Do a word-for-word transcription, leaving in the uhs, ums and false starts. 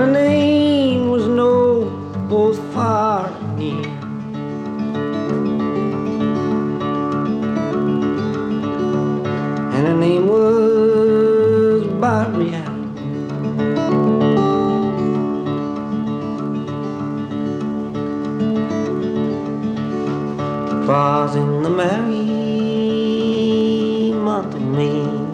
her name was no both far and near. And her name was Barria. It was in the merry month of May.